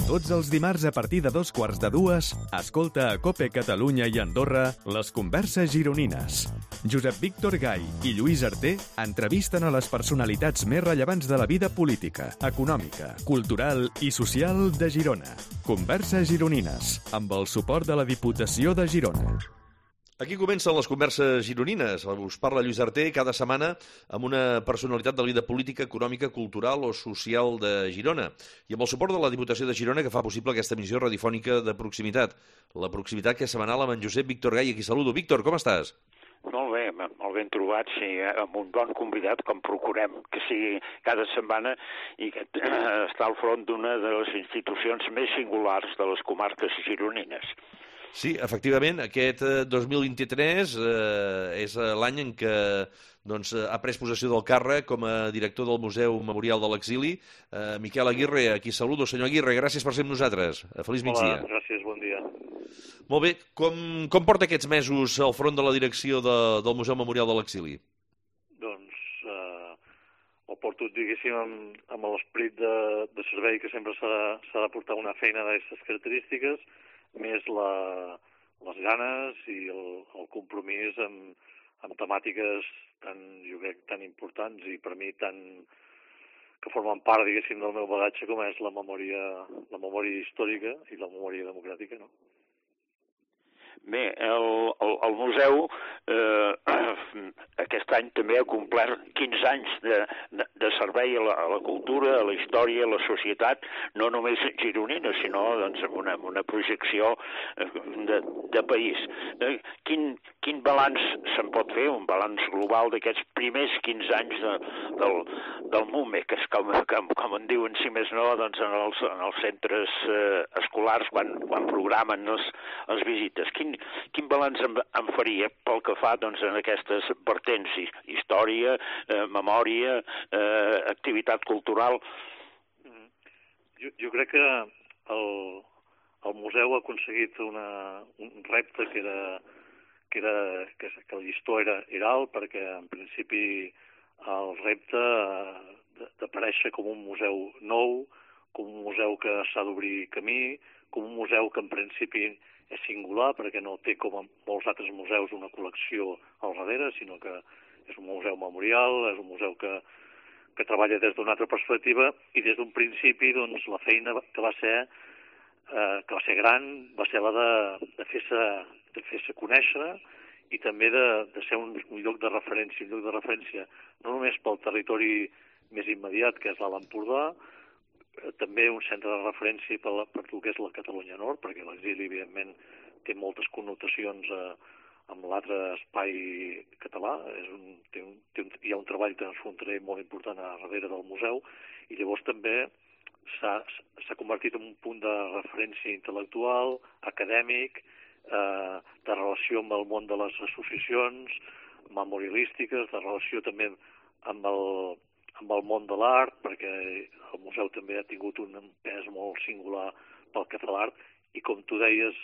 Tots els dimarts a partir de 2:15, escolta a COPE Catalunya i Andorra les converses gironines. Josep Víctor Gai i Lluís Arter entrevisten a les personalitats més rellevants de la vida política, econòmica, cultural i social de Girona. Converses gironines, amb el suport de la Diputació de Girona. Aquí comencen les converses gironines. Us parla Lluís Arter cada setmana amb una personalitat de la vida política, econòmica, cultural o social de Girona. I amb el suport de la Diputació de Girona que fa possible aquesta emissió radiofònica de proximitat. La proximitat que és setmanal amb en Josep Víctor Gai. Aquí saludo. Víctor, com estàs? Molt ben trobat, sí, amb un bon convidat, com procurem que sigui cada setmana i que està al front d'una de les institucions més singulars de les comarques gironines. Sí, efectivament, aquest 2023 és l'any en què ha pres possessió del càrrec com a director del Museu Memorial de l'Exili. Miquel Aguirre, aquí saludo. Senyor Aguirre, gràcies per ser amb nosaltres. Feliç migdia. Hola, gràcies, bon dia. Molt bé, com porta aquests mesos al front de la direcció del Museu Memorial de l'Exili? Doncs el porto, diguéssim, amb l'esperit de servei que sempre s'ha de portar una feina d'aquestes característiques, més les ganes i el compromís amb temàtiques jo crec, tan importants i per mi que formen part, diguéssim, del meu bagatge, com és la memòria històrica i la memòria democràtica, no? Bé, el museu aquest any també ha complert 15 anys de servei a la cultura, a la història, a la societat, no només gironina, sinó doncs, amb una projecció de país. Quin balanç se'n pot fer, un balanç global d'aquests primers 15 anys del MUME, que és com en diuen, si més no, doncs, en els centres escolars quan programen les visites. Quin balanç em faria pel que fa doncs, en aquestes vertents, història, memòria, activitat cultural? Jo crec que el museu ha aconseguit un repte que el llistó era alt, perquè en principi el repte d'aparèixer com un museu nou, com un museu que s'ha d'obrir camí, com un museu que en principi és singular, perquè no té com en molts altres museus una col·lecció al darrere, sinó que és un museu memorial, és un museu que treballa des d'una altra perspectiva, i des d'un principi doncs, la feina que va ser gran va ser la de fer-se conèixer i també de ser un lloc de referència, no només pel territori més immediat, que és l'Alt Empordà, també un centre de referència per el que és la Catalunya Nord, perquè l'exili, evidentment, té moltes connotacions amb l'altre espai català. Hi ha un treball transfronterer molt important a darrere del museu, i llavors també s'ha convertit en un punt de referència intel·lectual, acadèmic, de relació amb el món de les associacions memorialístiques, de relació també amb el món de l'art, perquè el museu també ha tingut un pes molt singular pel que fa a l'art, i com tu deies,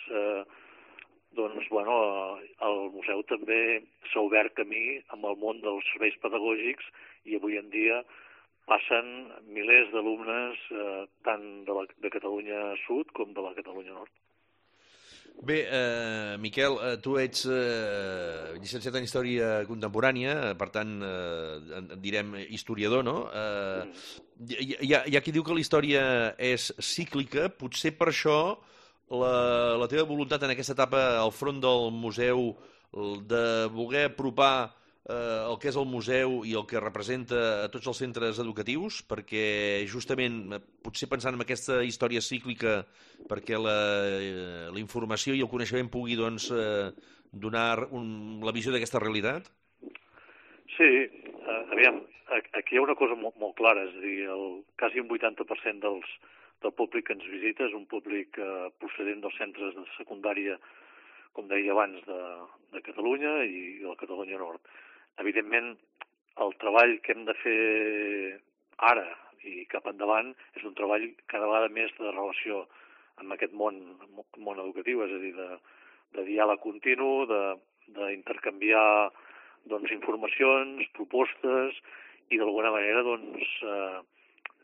el museu també s'ha obert camí amb el món dels serveis pedagògics, i avui en dia passen milers d'alumnes tant de Catalunya Sud com de la Catalunya Nord. Bé, Miquel, tu ets llicenciat en Història Contemporània, per tant, direm historiador, no? Hi ha qui diu que la història és cíclica, potser per això la teva voluntat en aquesta etapa al front del museu de voler apropar el que és el museu i el que representa a tots els centres educatius, perquè justament, potser pensant en aquesta història cíclica, perquè la informació i el coneixement pugui donar la visió d'aquesta realitat? Sí, aviam, aquí hi ha una cosa molt clara, és a dir, quasi un 80% del públic que ens visita és un públic procedent dels centres de secundària, com deia abans, de Catalunya i de la Catalunya Nord. Evidentment, el treball que hem de fer ara i cap endavant és un treball cada vegada més de relació amb aquest món educatiu, és a dir, de diàleg continu, d'intercanviar informacions, propostes, i d'alguna manera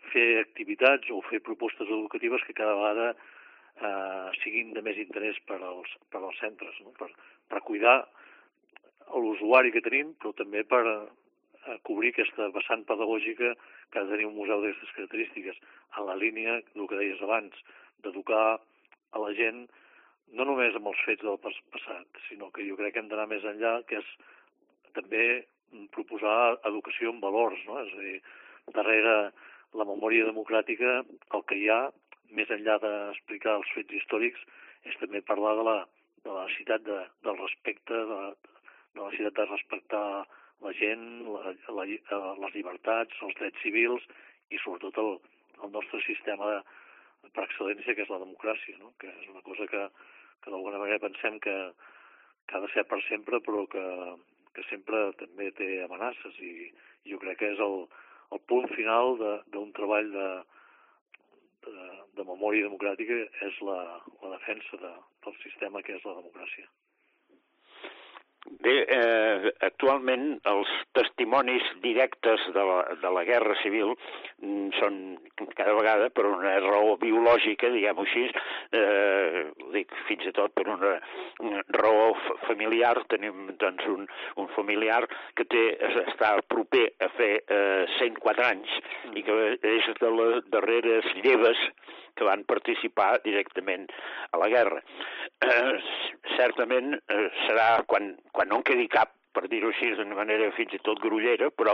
fer activitats o fer propostes educatives que cada vegada siguin de més interès per als centres, no? Per cuidar l'usuari que tenim, però també per cobrir aquesta vessant pedagògica que ha de tenir un museu d'aquestes característiques, en la línia del que deies abans, d'educar a la gent no només amb els fets del passat, sinó que jo crec que hem d'anar més enllà, que és també proposar educació en valors, no? És a dir, darrere la memòria democràtica el que hi ha, més enllà d'explicar els fets històrics, és també parlar de la necessitat del respecte, de la necessitat de respectar la gent, les llibertats, els drets civils i sobretot el nostre sistema per excel·lència, que és la democràcia, no? Que és una cosa que d'alguna manera pensem que ha de ser per sempre, però que sempre també té amenaces, i jo crec que és el punt final d'un treball de memòria democràtica, és la defensa del sistema que és la democràcia. Bé, actualment els testimonis directes de la guerra civil són cada vegada per una raó biològica, diguem-ho així, dic fins i tot per una raó familiar. Tenim doncs un familiar que està proper a fer 104 anys i que és de les darreres lleves que van participar directament a la guerra. Certament serà quan no en quedi cap, per dir-ho així d'una manera fins i tot grollera, però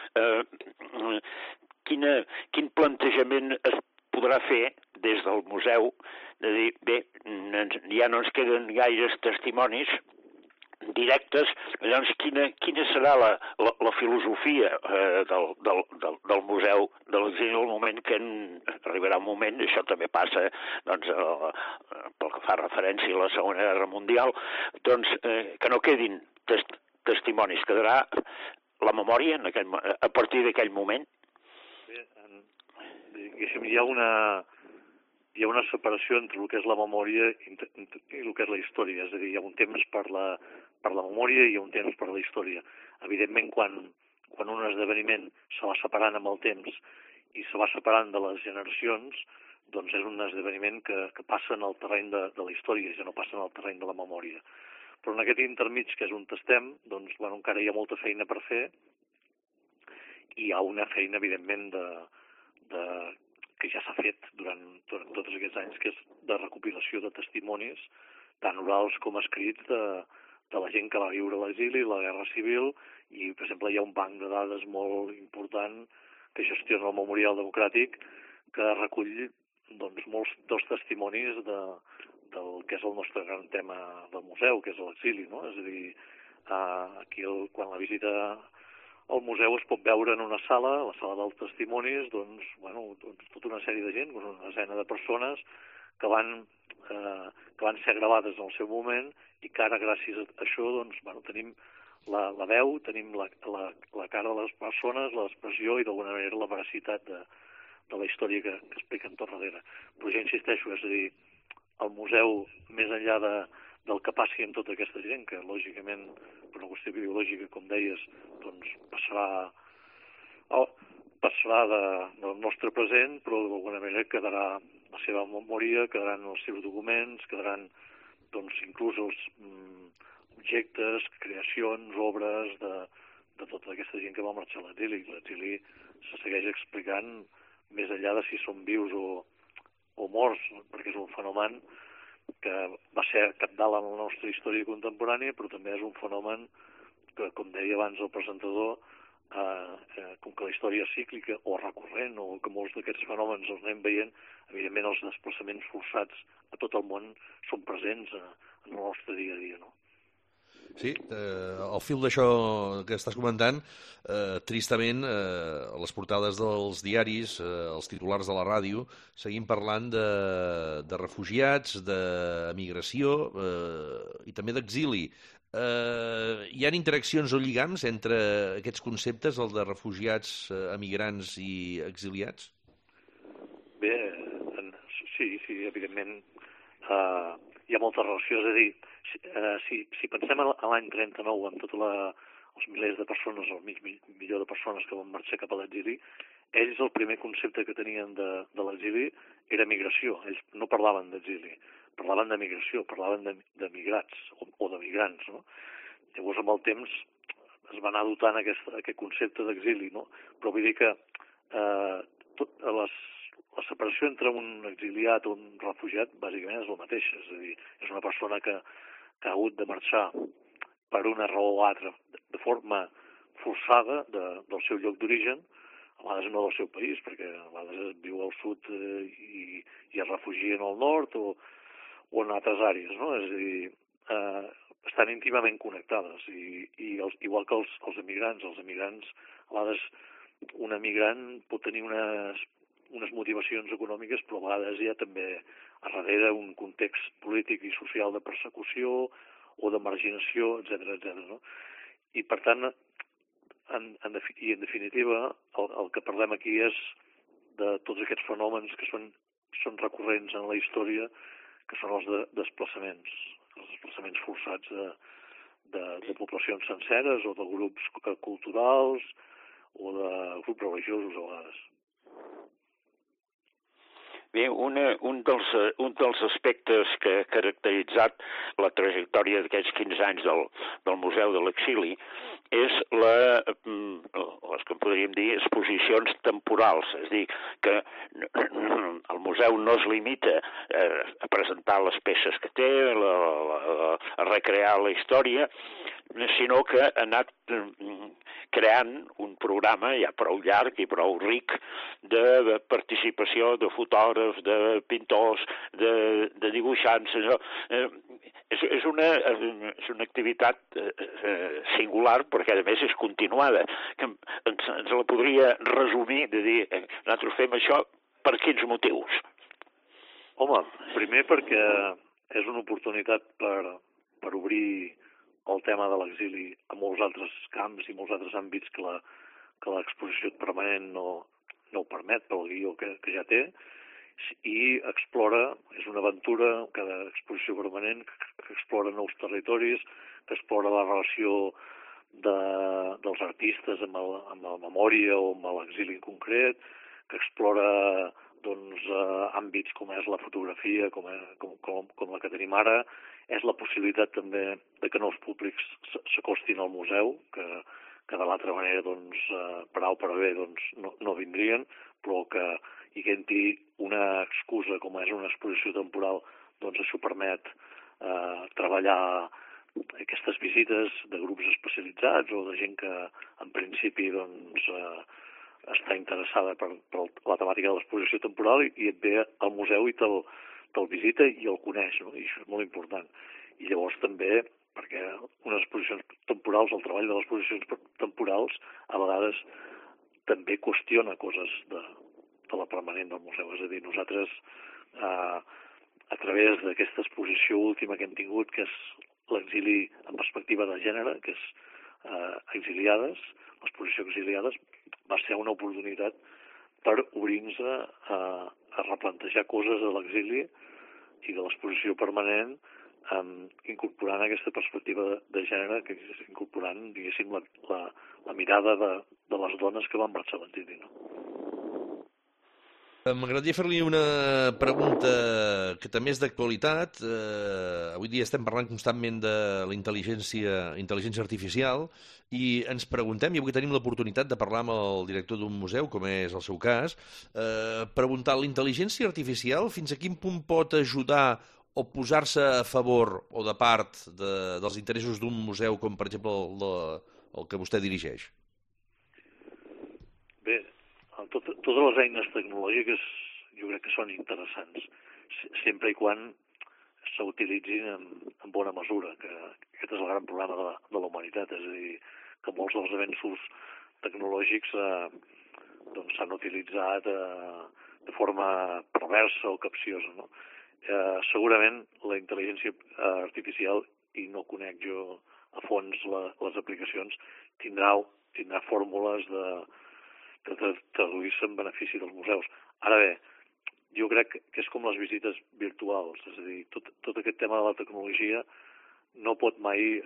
quin plantejament es podrà fer des del museu de dir, bé, ja no ens queden gaires testimonis directes, llavors quina serà la filosofia del museu de l'exili al moment que arribarà un moment, això també passa doncs, pel que fa referència a la Segona Guerra Mundial, doncs que no quedin testimonis, quedarà la memòria a partir d'aquell moment. Bé, diguéssim, hi ha una separació entre el que és la memòria i el que és la història, és a dir, hi ha un temps per la memòria i un temps per la història. Evidentment, quan un esdeveniment se va separant amb el temps i se va separant de les generacions, doncs és un esdeveniment que passa en el terreny de la història, ja no passa en el terreny de la memòria. Però en aquest intermig, que és on estem, doncs, encara hi ha molta feina per fer, i hi ha una feina, evidentment, que ja s'ha fet durant tots aquests anys, que és de recopilació de testimonis, tant orals com escrits, de la gent que va viure a l'exili, la Guerra Civil, i, per exemple, hi ha un banc de dades molt important que gestiona el Memorial Democràtic, que recull doncs, molts dels testimonis del que és el nostre gran tema del museu, que és l'exili, no? És a dir, aquí quan la visita al museu es pot veure en una sala, la sala dels testimonis, doncs, tota una sèrie de gent, una desena de persones que van ser gravades en el seu moment i que ara, gràcies a això, doncs, tenim la veu, tenim la cara de les persones, l'expressió i, d'alguna manera, la veracitat de la història que expliquen tot darrere. Però ja insisteixo, és a dir, el museu, més enllà del que passi amb tota aquesta gent, que lògicament, per una qüestió biològica, com deies, doncs passarà del nostre present, però d'alguna manera quedarà la seva memòria, quedaran els seus documents, quedaran doncs inclús els objectes, creacions, obres de tota aquesta gent que va marxar a l'exili. L'exili se segueix explicant més enllà de si són vius o morts, perquè és un fenomen que va ser cabdal en la nostra història contemporània, però també és un fenomen que, com deia abans el presentador, com que la història és cíclica o recurrent, o que molts d'aquests fenòmens els anem veient, evidentment els desplaçaments forçats a tot el món són presents en el nostre dia a dia, no? Sí, al fil d'això que estàs comentant, tristament, a les portades dels diaris, els titulars de la ràdio, seguim parlant de refugiats, d'emigració i també d'exili. Hi ha interaccions o lligams entre aquests conceptes, el de refugiats, emigrants i exiliats? Bé, sí, evidentment hi ha molta relació, és a dir, si pensem a l'any 39 amb tots els milers de persones, el mig milió de persones que van marxar cap a l'exili, ells el primer concepte que tenien de l'exili era migració. Ells no parlaven d'exili, parlaven de migració, parlaven de migrats o de migrants, no? Llavors, amb el temps, es va anar dotant aquest concepte d'exili, no? Però vull dir que la separació entre un exiliat o un refugiat bàsicament és la mateixa, és a dir, és una persona que ha hagut de marxar per una raó o altra de forma forçada del seu lloc d'origen, a vegades no del seu país, perquè a vegades viu al sud i es refugien al nord o en altres àrees, no? És a dir, estan íntimament connectades i igual que els emigrants a vegades un emigrant pot tenir unes motivacions econòmiques, però a vegades hi ha també a darrere un context polític i social de persecució o de marginació, etc., no? I per tant, en definitiva, el que parlem aquí és de tots aquests fenòmens que són recurrents en la història, que són els desplaçaments forçats de poblacions senceres o de grups culturals o de grups religiosos a vegades. Bé, un dels aspectes que ha caracteritzat la trajectòria d'aquests 15 anys del Museu de l'Exili és les que en podríem dir exposicions temporals, és a dir, que el museu no es limita a presentar les peces que té, a recrear la història, sinó que ha anat creant un programa ja prou llarg i prou ric de participació de fotògrafs, de pintors, de dibuixants. És una activitat singular, perquè a més és continuada. Ens la podria resumir de dir, nosaltres fem això per quins motius? Home, primer perquè és una oportunitat per obrir el tema de l'exili a molts altres camps i molts altres àmbits que l'exposició permanent no ho permet pel guió que ja té, i explora, és una aventura, cada exposició permanent que explora nous territoris, que explora la relació dels artistes amb la memòria o amb l'exili en concret, que explora àmbits com és la fotografia, com la que tenim ara. És la possibilitat també de que nous públics s'acostin al museu, que de l'altra manera, per A o per B, no vindrien, però que hi hagi una excusa com és una exposició temporal, això permet treballar aquestes visites de grups especialitzats o de gent que en principi està interessada per la temàtica de l'exposició temporal i et ve al museu i te'l visita i el coneix, no? I això és molt important. I llavors també, perquè unes exposicions temporals, el treball de les exposicions temporals, a vegades també qüestiona coses de la permanent del museu. És a dir, nosaltres, a través d'aquesta exposició última que hem tingut, que és l'exili en perspectiva de gènere, que és Exiliades, l'exposició Exiliades, va ser una oportunitat per obrir-nos a replantejar coses de l'exili i de l'exposició permanent, incorporant aquesta perspectiva de gènere, que és incorporant, diguéssim, la mirada de les dones que van marxar a l'exili, no? M'agradaria fer-li una pregunta que també és d'actualitat. Avui dia estem parlant constantment de la intel·ligència artificial i ens preguntem, i avui tenim l'oportunitat de parlar amb el director d'un museu, com és el seu cas, preguntar, la intel·ligència artificial fins a quin punt pot ajudar o posar-se a favor o de part dels interessos d'un museu com, per exemple, el que vostè dirigeix? Bé, totes les eines tecnològiques jo crec que són interessants, sempre i quan s'utilitzin en bona mesura, que aquest és el gran problema de la humanitat, és a dir, que molts dels avenços tecnològics s'han utilitzat de forma perversa o capciosa, no? Segurament la intel·ligència artificial, i no conec jo a fons les aplicacions, tindrà fórmules de traduir-se en benefici dels museus. Ara bé, jo crec que és com les visites virtuals, és a dir, tot aquest tema de la tecnologia no pot mai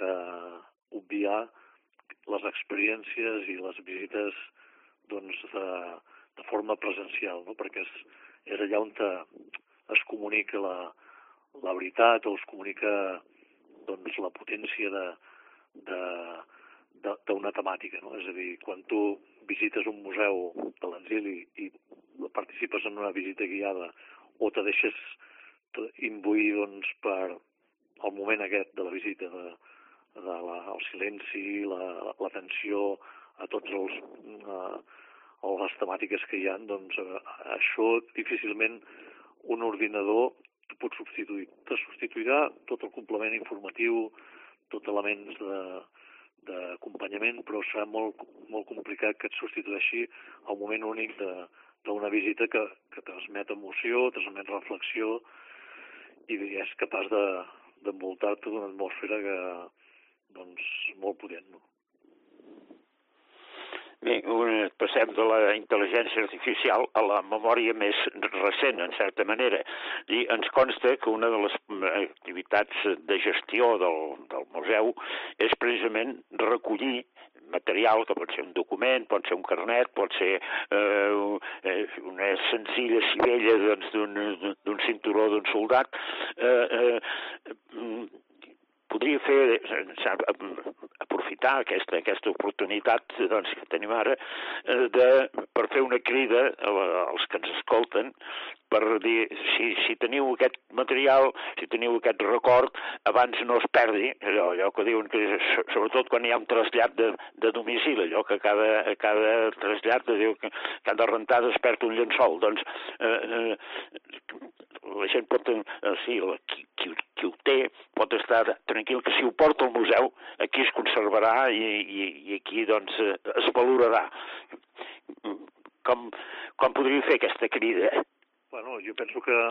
obviar les experiències i les visites de forma presencial, no? Perquè és allà on es comunica la veritat o es comunica doncs, la potència d'una temàtica, no? És a dir, quan tu visites un museu de l'exili i participes en una visita guiada o te deixes imbuir doncs, per el moment aquest de la visita, el silenci, l'atenció a tots les temàtiques que hi ha, doncs això difícilment un ordinador te pot substituir. Te substituirà tot el complement informatiu, tot elements d'acompanyament, però serà molt, molt complicat que et substitueixi el moment únic d'una visita que transmet emoció, transmet reflexió i és capaç d'envoltar-te d'una atmosfera que, doncs, molt potent, no? Bé, passem de la intel·ligència artificial a la memòria més recent, en certa manera. I ens consta que una de les activitats de gestió del museu és precisament recollir material, que pot ser un document, pot ser un carnet, pot ser una senzilla sivella doncs, d'un cinturó d'un soldat. Podria aprofitar aquesta oportunitat doncs, que tenim ara per fer una crida als que ens escolten per dir, si teniu aquest material, si teniu aquest record, abans no es perdi, allò que diuen que sobretot quan hi ha un trasllat de domicili, allò que a cada trasllat diu que cada rentada es perd un llençol. Doncs la gent pot, qui ho té pot estar tranquil que si ho porta al museu aquí es conservarà i aquí doncs es valorarà. Com podria fer aquesta crida? Bueno, jo penso que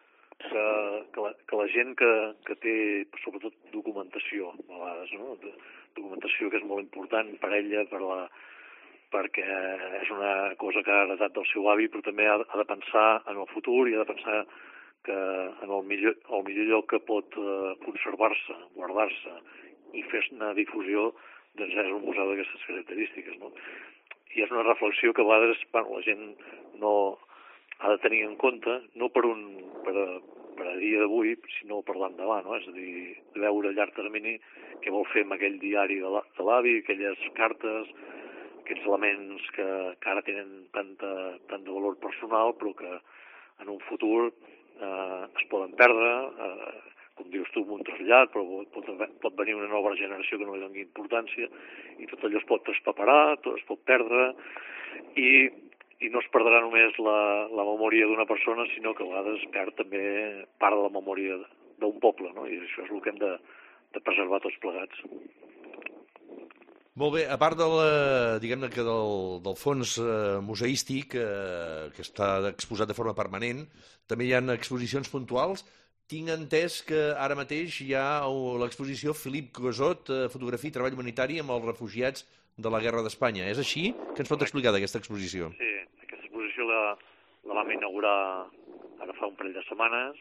la gent que té sobretot documentació, a vegades, no? Documentació que és molt important per ella, perquè és una cosa que ha heretat del seu avi, però també ha de pensar en el futur i ha de pensar que en el millor lloc que pot conservar-se, guardar-se i fer-ne difusió, doncs és un museu d'aquestes característiques, no? I és una reflexió que a vegades la gent no ha de tenir en compte, no per a dia d'avui, sinó per l'endavant, no? És a dir, veure a llarg termini què vol fer amb aquell diari de l'avi, aquelles cartes, aquests elements que ara tenen tant de valor personal, però que en un futur es poden perdre, com dius tu, amb un trasllat, però pot venir una nova generació que no li doni importància, i tot allò es pot traspaperar, tot es pot perdre, i no es perdrà només la memòria d'una persona, sinó que a vegades es perd també part de la memòria d'un poble, no? I això és el que hem de preservar tots plegats. Molt bé, a part diguem-ne que del fons museístic que està exposat de forma permanent, també hi ha exposicions puntuals. Tinc entès que ara mateix hi ha l'exposició Philippe Cosot, fotografia i treball humanitari amb els refugiats de la Guerra d'Espanya. És així? Què ens pot explicar d'aquesta exposició? Sí, aquesta exposició la vam inaugurar ara fa un parell de setmanes.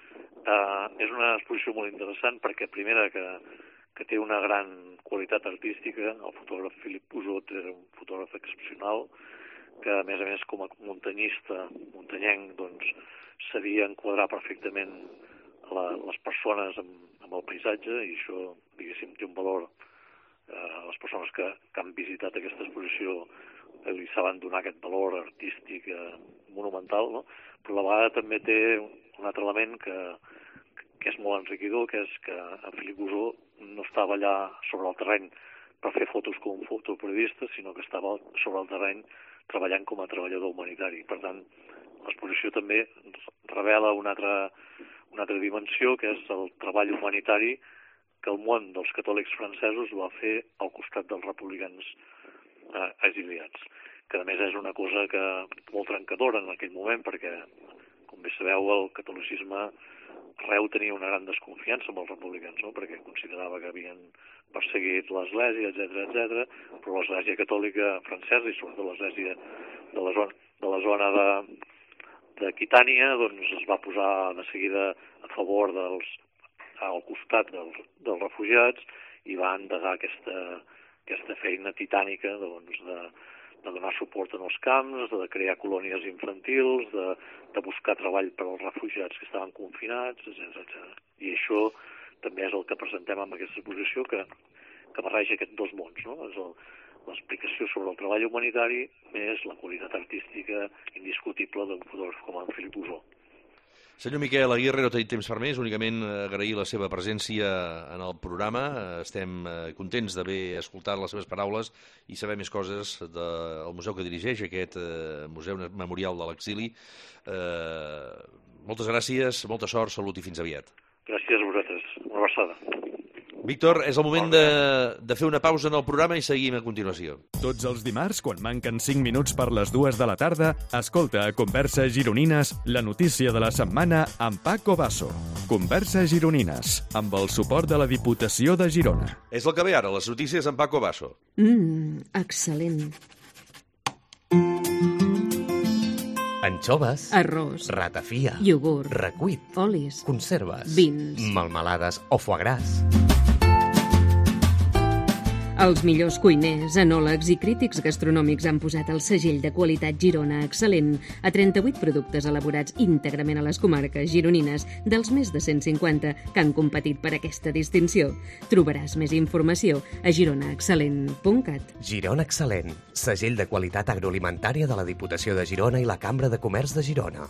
És una exposició molt interessant perquè, primera, que té una gran qualitat artística. El fotògraf Philippe Cosot era un fotògraf excepcional que, a més, com a muntanyenc, doncs, sabia enquadrar perfectament les persones amb el paisatge, i això, diguéssim, té un valor. Les persones que han visitat aquesta exposició li saben donar aquest valor artístic monumental, no? Però a la vegada també té un altre element que és molt enriquidor, que és que en Philippe Cosot no estava allà sobre el terreny per fer fotos com un fotoperiodista, sinó que estava sobre el terreny treballant com a treballador humanitari. Per tant, l'exposició també revela una altra dimensió, que és el treball humanitari que el món dels catòlics francesos va fer al costat dels republicans exiliats, que a més és una cosa molt trencadora en aquell moment, perquè, com bé sabeu, el catolicisme arreu tenia una gran desconfiança amb els republicans, no? Perquè considerava que havien perseguit l'Església, etc., però l'Església catòlica francesa, i sobretot l'Església de la zona d'Aquitània, doncs es va posar de seguida a favor al costat dels refugiats i va endegar aquesta feina titànica doncs, donar suport en els camps, de crear colònies infantils, de buscar treball per als refugiats que estaven confinats, etc. I això també és el que presentem en aquesta exposició, que barreja aquests dos mons, no? És l'explicació sobre el treball humanitari més la qualitat artística indiscutible d'un fotògraf com en Felip Usó. Senyor Miquel Aguirre, no tenim temps per més, únicament agrair la seva presència en el programa. Estem contents d'haver escoltat les seves paraules i saber més coses del museu que dirigeix, aquest Museu Memorial de l'Exili. Moltes gràcies, molta sort, salut i fins aviat. Gràcies a vosaltres. Una abraçada. Víctor, és el moment de fer una pausa en el programa i seguim a continuació. Tots els dimarts, quan manquen 5 minuts per les 2 de la tarda, escolta a Converses Gironines la notícia de la setmana amb Paco Basso. Converses Gironines, amb el suport de la Diputació de Girona. És el que ve ara, les notícies amb Paco Basso. Excel·lent. Anxoves, Arròs, ratafia, iogurt, recuit, olis, conserves, vins, melmelades o foie gras. Els millors cuiners, enòlegs i crítics gastronòmics han posat el segell de qualitat Girona Excel·lent a 38 productes elaborats íntegrament a les comarques gironines dels més de 150 que han competit per aquesta distinció. Trobaràs més informació a gironaexcel·lent.cat. Girona Excel·lent, segell de qualitat agroalimentària de la Diputació de Girona i la Cambra de Comerç de Girona.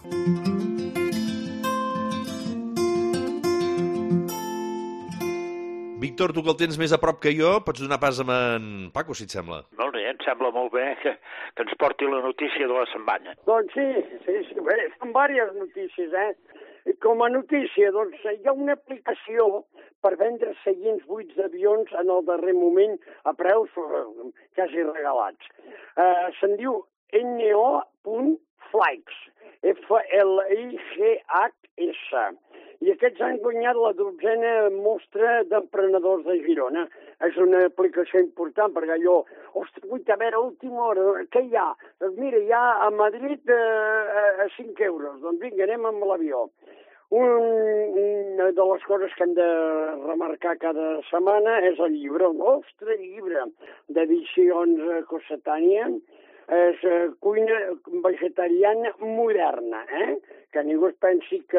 Víctor, tu que el tens més a prop que jo, pots donar pas amb en Paco, si et sembla. Molt bé, em sembla molt bé que ens porti la notícia de la setmana. Doncs sí, bé, són diverses notícies, Com a notícia, doncs, hi ha una aplicació per vendre seients buits d'avions en el darrer moment a preus quasi regalats. Se'n diu NO.Flights, F-L-I-G-H-S. I aquests han guanyat la 12a mostra d'emprenedors de Girona. És una aplicació important perquè allò, ostres, vull a veure, a última hora, què hi ha? Doncs mira, hi ha a Madrid a 5 euros. Doncs vinga, anem amb l'avió. Una de les coses que hem de remarcar cada setmana és el llibre, el nostre llibre d'edicions Cossetània. És cuina vegetariana moderna, que ningú es pensi que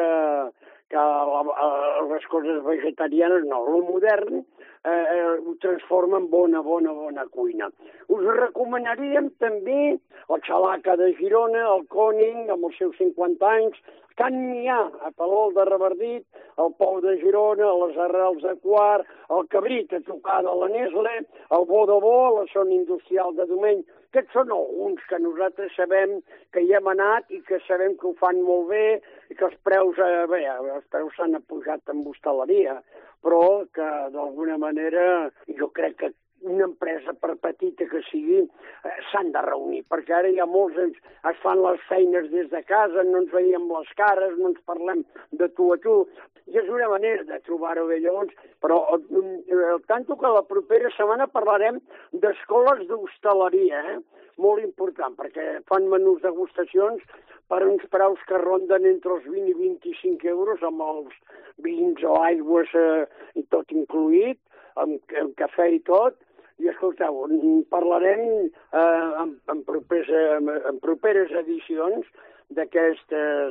les coses vegetarianes no, el modern ho transforma en bona cuina. Us recomanaríem també la xalaca de Girona, el Còning, amb els seus 50 anys, Can Mià, a Palol de Revardit, el Pou de Girona, les arrels de Quart, el Cabrit, a tocar de la Nesle, el Bo de Bo, la zona industrial de Domeny. Aquests són alguns que nosaltres sabem que hi hem anat i que sabem que ho fan molt bé i que els preus s'han apujat amb hostaleria, però que d'alguna manera jo crec que una empresa, per petita que sigui, s'han de reunir, perquè ara hi ha molts, es fan les feines des de casa, no ens veiem les cares, no ens parlem de tu a tu, i és una manera de trobar-ho bé. Llavors, però tanto que la propera setmana parlarem d'escoles d'hostaleria, molt important, perquè fan menús degustacions per uns preus que ronden entre els 20 i 25 euros, amb els vins o aigües i tot incluït, amb cafè i tot. I escolteu, parlarem en properes edicions d'aquestes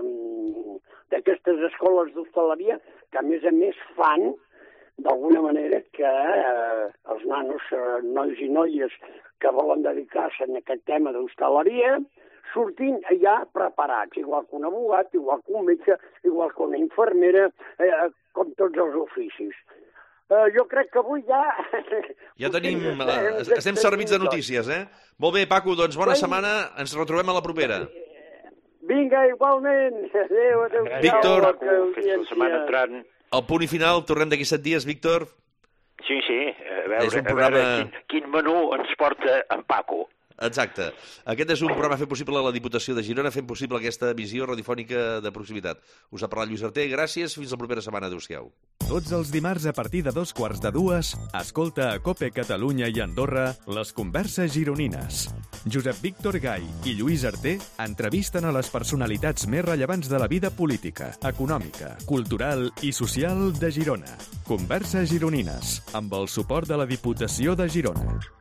escoles d'hostaleria que, a més, fan d'alguna manera que els nanos, nois i noies que volen dedicar-se a aquest tema d'hostaleria surtin ja preparats, igual que un abogat, igual que un metge, igual que una infermera, com tots els oficis. Jo crec que avui ja... Ja tenim... Estem servits de notícies, Molt bé, Paco, doncs bona setmana. Ens retrobem a la propera. Vinga, igualment. Adéu. Víctor. Fins la setmana entrant. El punt i final, tornem d'aquí 7 dies, Víctor. Sí. A veure quin menú ens porta en Paco. Exacte. Aquest és un programa fet possible a la Diputació de Girona, fent possible aquesta visió radiofònica de proximitat. Us ha parlat Lluís Arter, gràcies, fins la propera setmana. Adéu-siau. Tots els dimarts a partir de 2:45, escolta a COPE Catalunya i Andorra les Converses Gironines. Josep Víctor Gai i Lluís Arter entrevisten a les personalitats més rellevants de la vida política, econòmica, cultural i social de Girona. Converses Gironines, amb el suport de la Diputació de Girona.